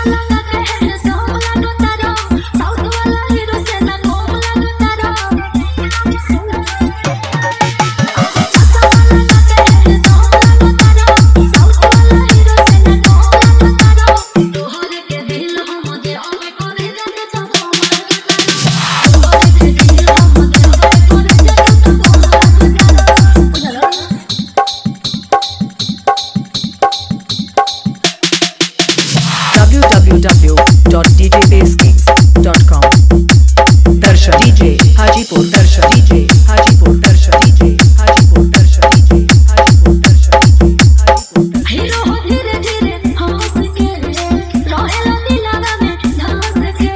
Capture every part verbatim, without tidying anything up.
w w w dot d j bass kings dot com Darshan D J Hajipur Darshan D J Hajipur Darshan D J Hajipur Darshan D J Hajipur Darshan D J Hajipur hero हो धीरे धीरे हंस के रोएला दिलावा में धंस के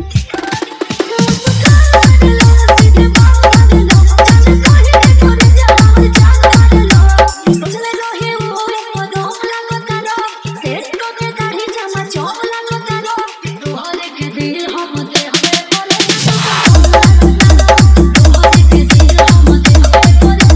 मुस्कान लो सीधे बात लो जाने कोई के तोरे जान जान लो सोच ले रही हूं एक दम लगो तारो सेट को के दाढ़ी जमा चौक लगो तारो तोहरे के दिल हम दे हमें बोले तोहरे के दिल हम दे हमें बोले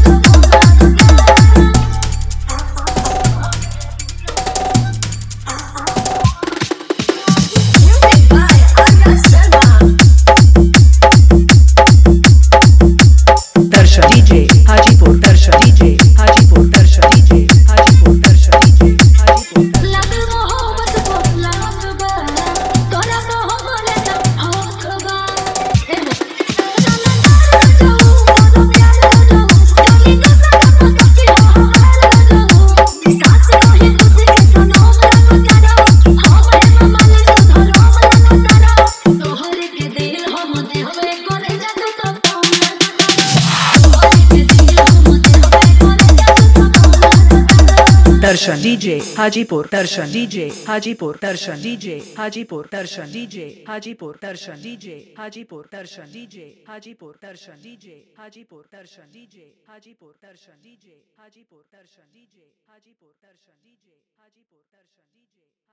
Darshan D J Hajipur Darshan D J Hajipur Darshan D J Hajipur Darshan D J Hajipur लग मोहब्बत को लाख बार तोरा मोहब्बत तो हक बार ए जाना तार जाऊं मोरो प्यार जाऊं कभी तो सदा पता की हार जाऊं साथ रहे खुशी के सनम लगो तारा हमें मालिक धर्म लगो तारा तोहरे के दिल हम दे हमें करे जादू तो कम लगो तारा तोहरे के दिल हम दे हमें करे जादू तो कम लगो तारा Darshan D J Hajipur Darshan D J Hajipur Darshan D J Hajipur Darshan D J Hajipur Darshan D J Hajipur Darshan D J Hajipur Darshan D J Hajipur Darshan D J Hajipur Darshan D J Hajipur Darshan D J Hajipur Darshan D J Hajipur Darshan D J